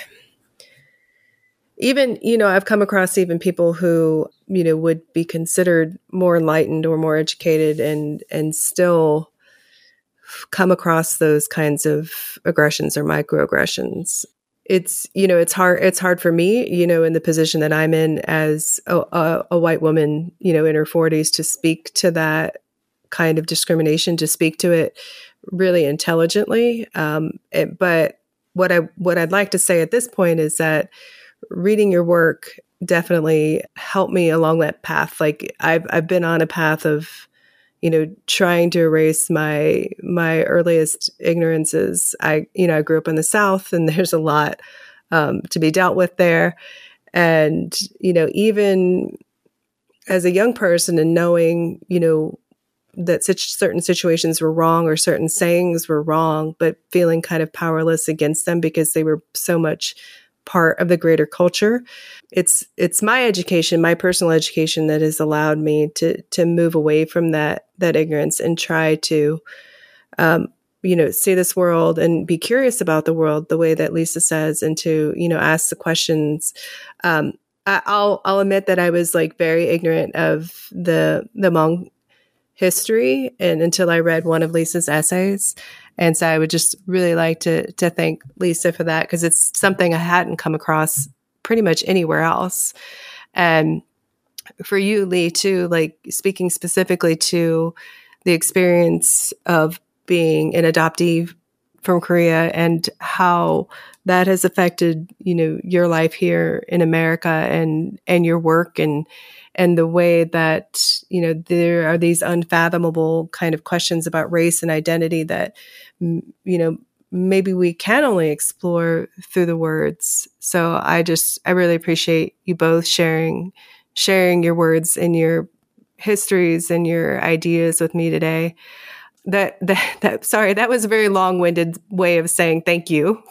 even, I've come across even people who, would be considered more enlightened or more educated and still come across those kinds of aggressions or microaggressions. It's hard for me, in the position that I'm in as a white woman, in her 40s, to speak to that kind of discrimination, to speak to it really intelligently. But what I'd like to say at this point is that reading your work definitely helped me along that path. Like I've been on a path of, trying to erase my earliest ignorances. I grew up in the South, and there's a lot to be dealt with there. And, even as a young person and knowing, that certain situations were wrong or certain sayings were wrong, but feeling kind of powerless against them because they were so much part of the greater culture. It's my education, my personal education, that has allowed me to move away from that ignorance and try to, see this world and be curious about the world the way that Lisa says, and to, ask the questions. I'll admit that I was like very ignorant of the Hmong history and until I read one of Lisa's essays. And so I would just really like to thank Lisa for that, because it's something I hadn't come across pretty much anywhere else. And for you, Lee, too, like speaking specifically to the experience of being an adoptee from Korea and how that has affected, your life here in America and your work and the way that, there are these unfathomable kind of questions about race and identity that, maybe we can only explore through the words. So I really appreciate you both sharing your words and your histories and your ideas with me today. Sorry, that was a very long-winded way of saying thank you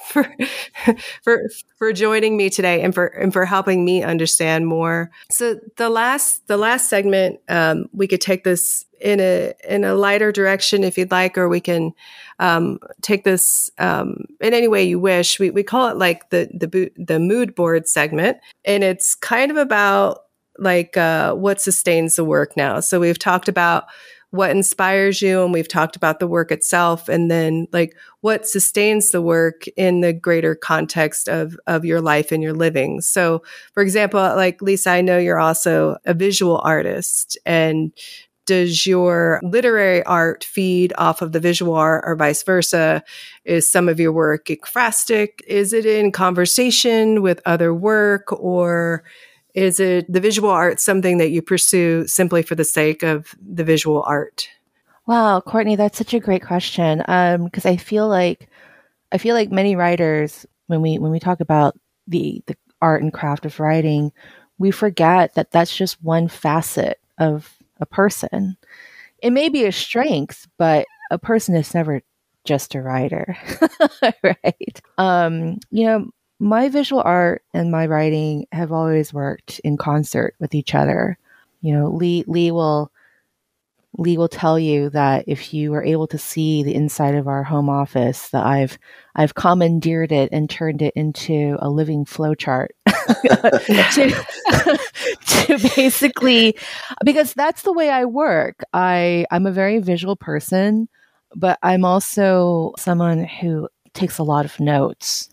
for joining me today and for helping me understand more. So the last segment, we could take this in a lighter direction if you'd like, or we can take this in any way you wish. We call it like the mood board segment, and it's kind of about like what sustains the work now. So we've talked about what inspires you, and we've talked about the work itself, and then like what sustains the work in the greater context of your life and your living. So for example, like Lisa, I know you're also a visual artist, and does your literary art feed off of the visual art or vice versa? Is some of your work ekphrastic? Is it in conversation with other work, or is it the visual art something that you pursue simply for the sake of the visual art? Wow, Courtney, that's such a great question. Because I feel like many writers, when we talk about the art and craft of writing, we forget that that's just one facet of a person. It may be a strength, but a person is never just a writer, right? My visual art and my writing have always worked in concert with each other. Lee will tell you that if you were able to see the inside of our home office, that I've commandeered it and turned it into a living flowchart to basically, because that's the way I work. I'm a very visual person, but I'm also someone who takes a lot of notes.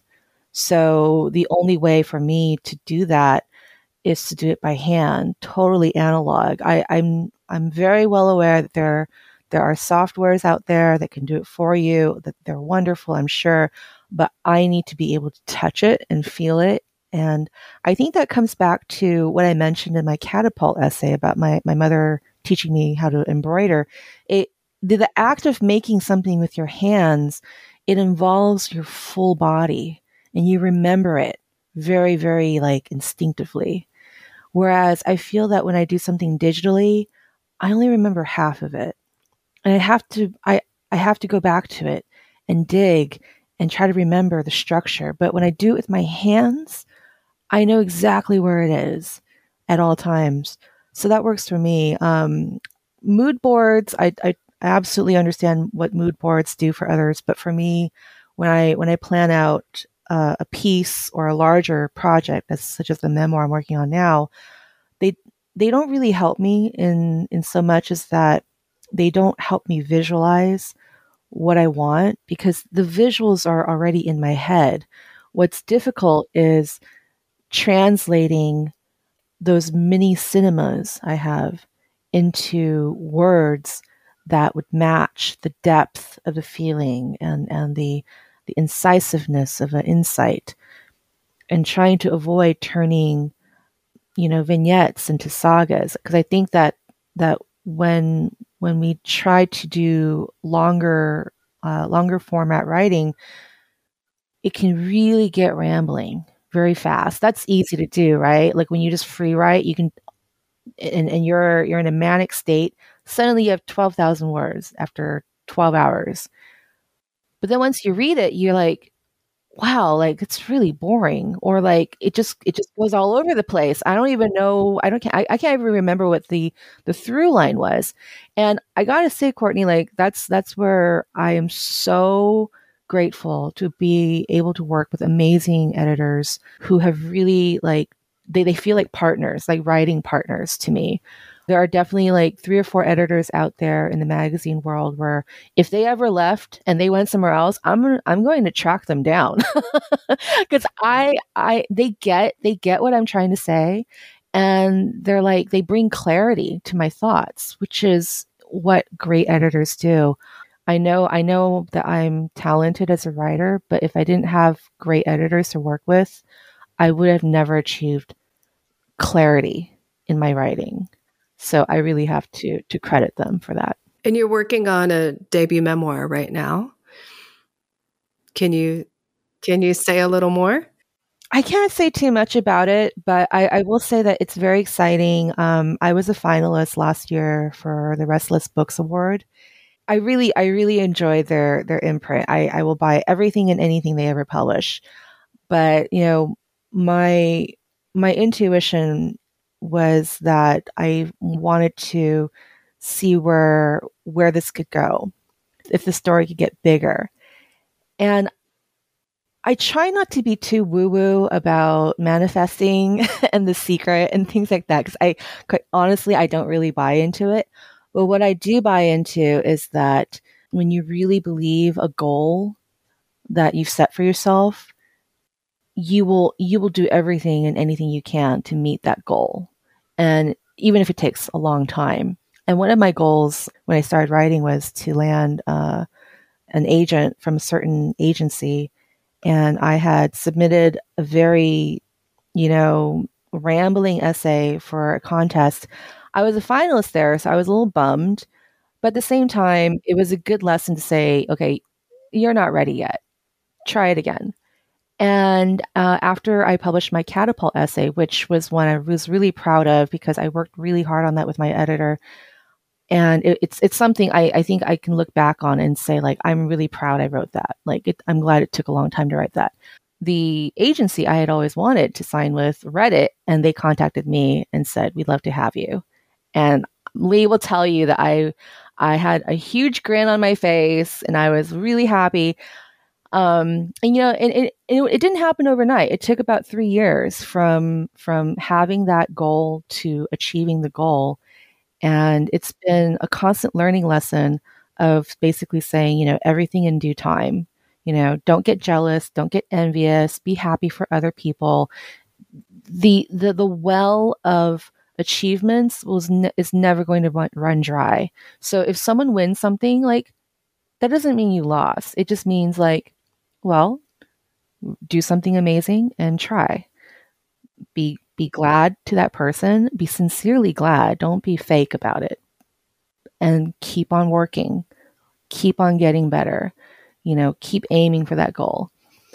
So the only way for me to do that is to do it by hand, totally analog. I'm very well aware that there are softwares out there that can do it for you, that they're wonderful, I'm sure, but I need to be able to touch it and feel it. And I think that comes back to what I mentioned in my catapult essay about my mother teaching me how to embroider. The act of making something with your hands, it involves your full body, and you remember it very, very instinctively. Whereas I feel that when I do something digitally, I only remember half of it. And I have to go back to it and dig and try to remember the structure. But when I do it with my hands, I know exactly where it is at all times. So that works for me. Mood boards, I absolutely understand what mood boards do for others. But for me, when I plan out a piece or a larger project, such as the memoir I'm working on now, they don't really help me in so much as that they don't help me visualize what I want, because the visuals are already in my head. What's difficult is translating those mini cinemas I have into words that would match the depth of the feeling and the incisiveness of an insight, and trying to avoid turning vignettes into sagas. Because I think that when we try to do longer format writing, it can really get rambling very fast. That's easy to do, right? Like when you just free write, you can, and you're in a manic state. Suddenly you have 12,000 words after 12 hours. But then once you read it, you're like, wow, it's really boring, or it just goes all over the place. I don't even know. I can't even remember what the through line was. And I gotta say, Courtney, that's where I am so grateful to be able to work with amazing editors who have really they feel like partners, like writing partners to me. There are definitely 3 or 4 editors out there in the magazine world where if they ever left and they went somewhere else, I'm going to track them down because they get what I'm trying to say, and they bring clarity to my thoughts, which is what great editors do. I know that I'm talented as a writer, but if I didn't have great editors to work with, I would have never achieved clarity in my writing. So I really have to credit them for that. And you're working on a debut memoir right now. Can you say a little more? I can't say too much about it, but I will say that it's very exciting. I was a finalist last year for the Restless Books Award. I really enjoy their imprint. I will buy everything and anything they ever publish. But my intuition was that I wanted to see where this could go, if the story could get bigger. And I try not to be too woo-woo about manifesting and The Secret and things like that, because I don't really buy into it. But what I do buy into is that when you really believe a goal that you've set for yourself, you will do everything and anything you can to meet that goal. And even if it takes a long time, And one of my goals when I started writing was to land an agent from a certain agency. And I had submitted a very, rambling essay for a contest. I was a finalist there, so I was a little bummed. But at the same time, it was a good lesson to say, okay, you're not ready yet. Try it again. And after I published my catapult essay, which was one I was really proud of because I worked really hard on that with my editor. And it's something I think I can look back on and say, like, I'm really proud I wrote that. I'm glad it took a long time to write that. The agency I had always wanted to sign with read it, and they contacted me and said, we'd love to have you. And Lee will tell you that I had a huge grin on my face and I was really happy. And it didn't happen overnight. It took about 3 years from having that goal to achieving the goal. And it's been a constant learning lesson of basically saying, everything in due time. Don't get jealous, don't get envious, be happy for other people. The well of achievements is never going to run dry. So if someone wins something, that doesn't mean you lost. It just means do something amazing and try. Be glad to that person. Be sincerely glad. Don't be fake about it. And keep on working. Keep on getting better. Keep aiming for that goal.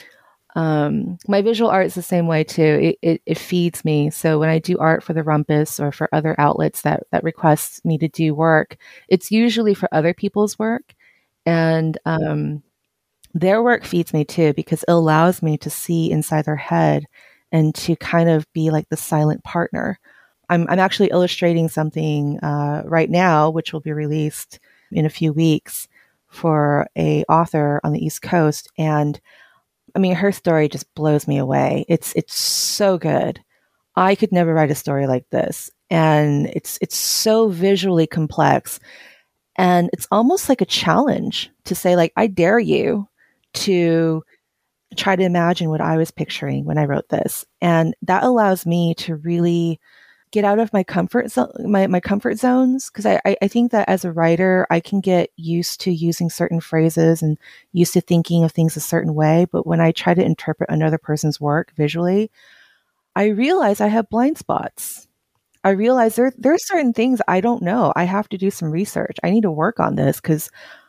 My visual art is the same way too. It feeds me. So when I do art for the Rumpus or for other outlets that request me to do work, it's usually for other people's work. And their work feeds me too, because it allows me to see inside their head and to kind of be like the silent partner. I'm actually illustrating something right now, which will be released in a few weeks for a author on the East Coast. And I mean, her story just blows me away. It's so good. I could never write a story like this. And it's so visually complex. And it's almost like a challenge to say, I dare you to try to imagine what I was picturing when I wrote this. And that allows me to really get out of my comfort zone, my comfort zones. Because I think that as a writer, I can get used to using certain phrases and used to thinking of things a certain way. But when I try to interpret another person's work visually, I realize I have blind spots. I realize there are certain things I don't know. I have to do some research. I need to work on this because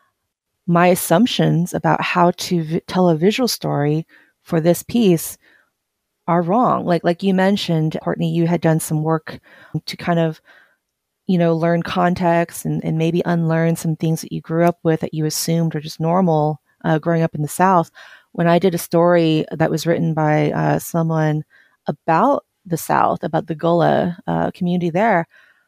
my assumptions about how to tell a visual story for this piece are wrong. Like you mentioned, Courtney, you had done some work to kind of, learn context and maybe unlearn some things that you grew up with that you assumed were just normal growing up in the South. When I did a story that was written by someone about the South, about the Gullah community there,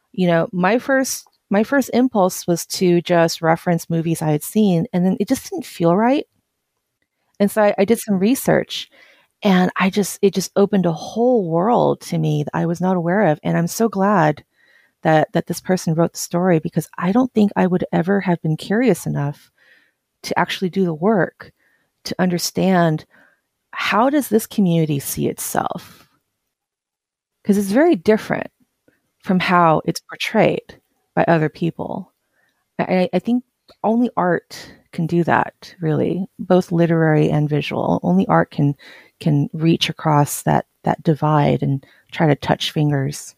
my first impulse was to just reference movies I had seen, and then it just didn't feel right. And so I did some research, and it just opened a whole world to me that I was not aware of. And I'm so glad that this person wrote the story, because I don't think I would ever have been curious enough to actually do the work to understand, how does this community see itself? Because it's very different from how it's portrayed by other people. I think only art can do that, really, both literary and visual. Only art can reach across that divide and try to touch fingers.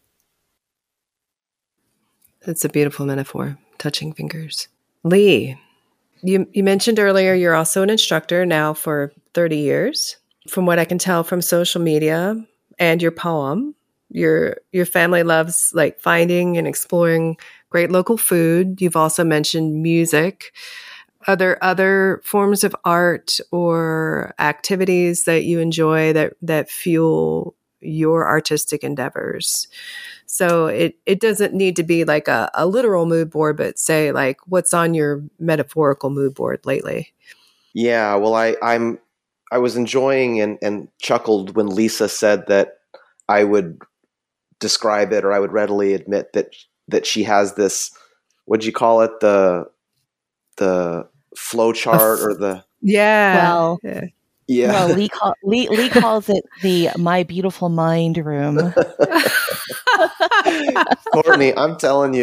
That's a beautiful metaphor, touching fingers. Lee, you mentioned earlier you're also an instructor now for 30 years. From what I can tell from social media and your poem, your family loves finding and exploring great local food. You've also mentioned music. Are there other forms of art or activities that you enjoy that fuel your artistic endeavors? So it doesn't need to be like a literal mood board, but say what's on your metaphorical mood board lately? Yeah, well, I was enjoying and chuckled when Lisa said that I would describe it, or I would readily admit that she has this, what'd you call it? The flow chart or the... Yeah. Well, yeah. Well, Lee calls it the My Beautiful Mind room. Courtney, I'm telling you,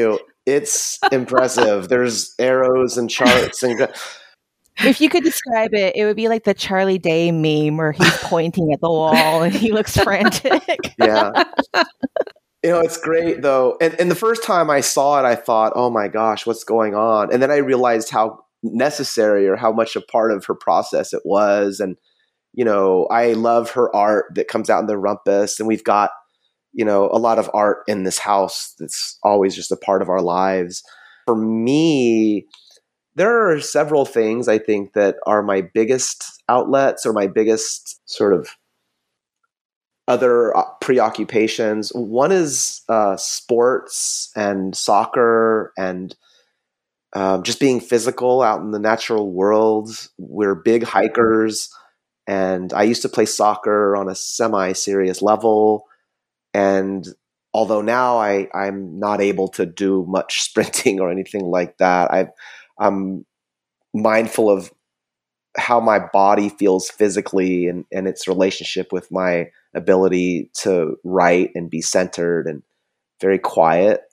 It's impressive. There's arrows and charts and If you could describe it, it would be like the Charlie Day meme where he's pointing at the wall and he looks frantic. yeah. It's great though. And the first time I saw it, I thought, oh my gosh, what's going on? And then I realized how necessary or how much a part of her process it was. And, I love her art that comes out in the rumpus. And we've got, a lot of art in this house that's always just a part of our lives. For me, there are several things I think that are my biggest outlets or my biggest sort of other preoccupations. One is sports and soccer and just being physical out in the natural world. We're big hikers, and I used to play soccer on a semi-serious level. And although now I'm not able to do much sprinting or anything like that, I'm mindful of how my body feels physically and its relationship with my ability to write and be centered and very quiet,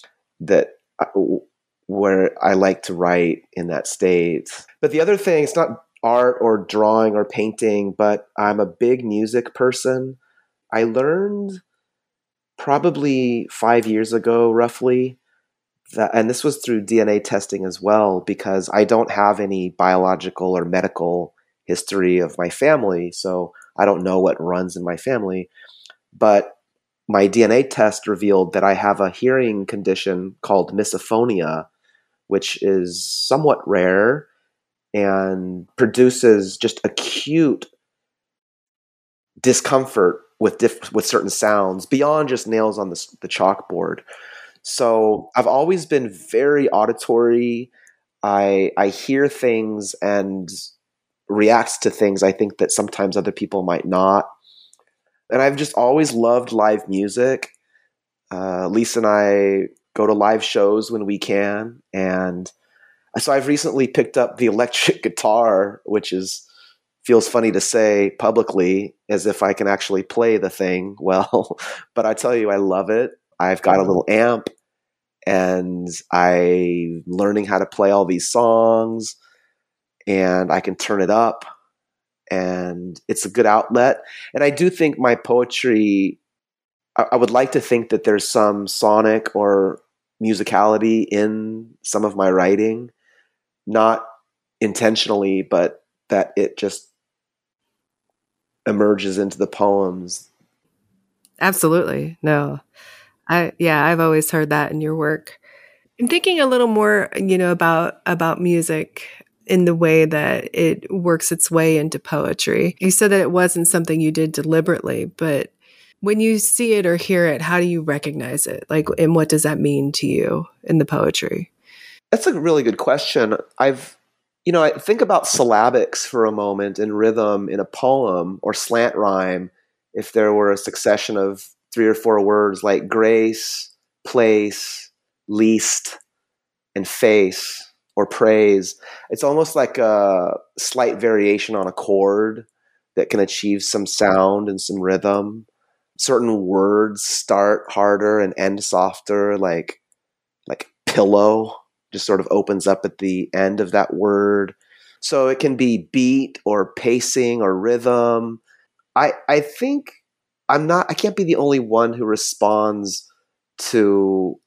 where I like to write in that state. But the other thing, it's not art or drawing or painting, but I'm a big music person. I learned probably 5 years ago, roughly, and this was through DNA testing as well, because I don't have any biological or medical history of my family, so I don't know what runs in my family. But my DNA test revealed that I have a hearing condition called misophonia, which is somewhat rare and produces just acute discomfort with certain sounds beyond just nails on the chalkboard. So I've always been very auditory. I hear things and react to things I think that sometimes other people might not. And I've just always loved live music. Lisa and I go to live shows when we can. And so I've recently picked up the electric guitar, which feels funny to say publicly, as if I can actually play the thing well. But I tell you, I love it. I've got a little amp, and I'm learning how to play all these songs, and I can turn it up, and it's a good outlet. And I do think my poetry, I would like to think that there's some sonic or musicality in some of my writing, not intentionally, but that it just emerges into the poems. Absolutely. No. I've always heard that in your work. I'm thinking a little more, about music in the way that it works its way into poetry. You said that it wasn't something you did deliberately, but when you see it or hear it, how do you recognize it? And what does that mean to you in the poetry? That's a really good question. I think about syllabics for a moment and rhythm in a poem, or slant rhyme if there were a succession of 3 or 4 words like grace, place, least, and face, or praise. It's almost like a slight variation on a chord that can achieve some sound and some rhythm. Certain words start harder and end softer, like pillow just sort of opens up at the end of that word. So it can be beat or pacing or rhythm. I think I can't be the only one who responds to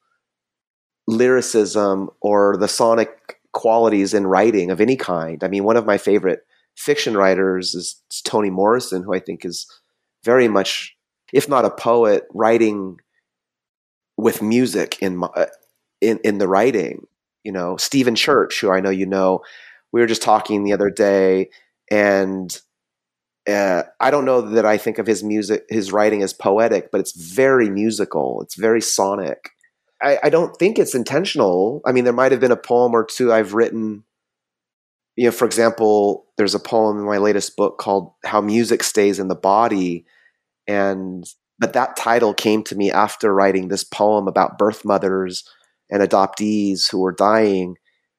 lyricism or the sonic qualities in writing of any kind. I mean, one of my favorite fiction writers is Toni Morrison, who I think is very much, if not a poet, writing with music in the writing. Stephen Church, who I know you know, we were just talking the other day, and I don't know that I think of his writing as poetic, but it's very musical. It's very sonic. I don't think it's intentional. I mean, there might have been a poem or two I've written. For example, there's a poem in my latest book called "How Music Stays in the Body," but that title came to me after writing this poem about birth mothers and adoptees who were dying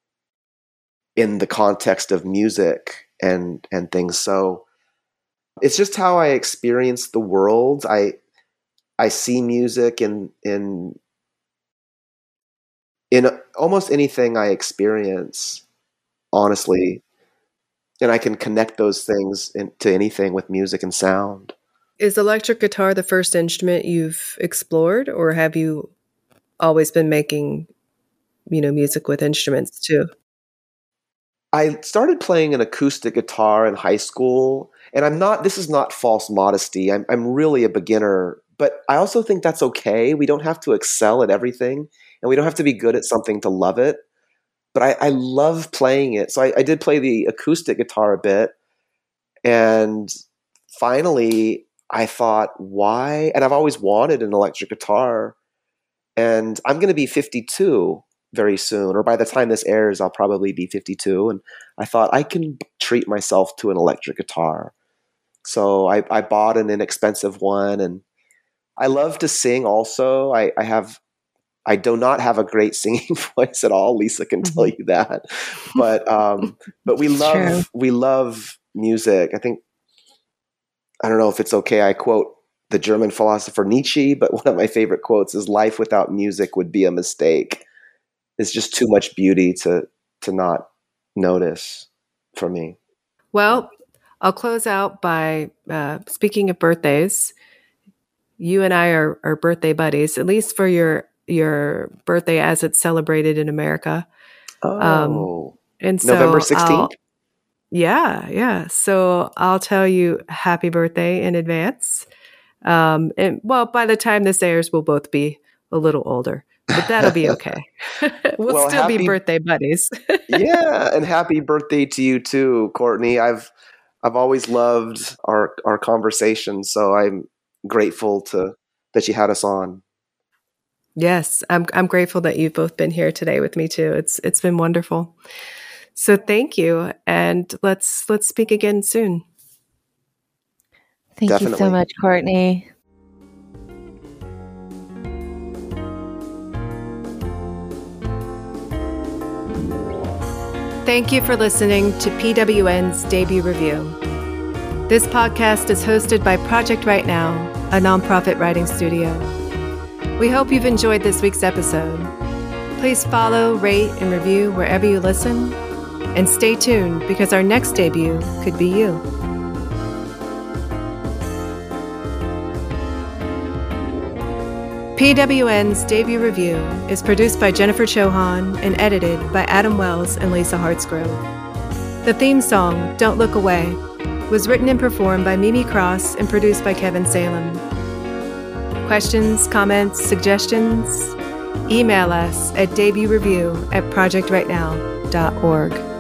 in the context of music and things. So it's just how I experience the world. I see music in in almost anything I experience, honestly, and I can connect those things to anything with music and sound. Is electric guitar the first instrument you've explored, or have you always been making, music with instruments too? I started playing an acoustic guitar in high school, and this is not false modesty. I'm really a beginner, but I also think that's okay. We don't have to excel at everything, and we don't have to be good at something to love it. But I love playing it. So I did play the acoustic guitar a bit, and finally I thought, why? And I've always wanted an electric guitar, and I'm going to be 52 very soon, or by the time this airs, I'll probably be 52. And I thought I can treat myself to an electric guitar. So I bought an inexpensive one, and I love to sing also. I do not have a great singing voice at all. Lisa can tell you that, but we love music. I don't know if it's okay. I quote the German philosopher Nietzsche, but one of my favorite quotes is, "Life without music would be a mistake." It's just too much beauty to not notice for me. Well, I'll close out by speaking of birthdays. You and I are birthday buddies, at least for your birthday as it's celebrated in America. Oh, and so November 16th? Yeah. So I'll tell you happy birthday in advance. And by the time this airs, we'll both be a little older, but that'll be okay. We'll still be birthday buddies. Yeah. And happy birthday to you too, Courtney. I've always loved our conversation. So I'm grateful that you had us on. Yes, I'm grateful that you've both been here today with me too. It's been wonderful. So thank you, and let's speak again soon. Thank you so much, Courtney. Thank you for listening to PWN's Debut Review. This podcast is hosted by Project Right Now, a nonprofit writing studio. We hope you've enjoyed this week's episode. Please follow, rate, and review wherever you listen. And stay tuned, because our next debut could be you. PWN's Debut Review is produced by Jennifer Chohan and edited by Adam Wells and Lisa Hartsgrove. The theme song, Don't Look Away, was written and performed by Mimi Cross and produced by Kevin Salem. Questions, comments, suggestions? Email us at debutreview@projectrightnow.org.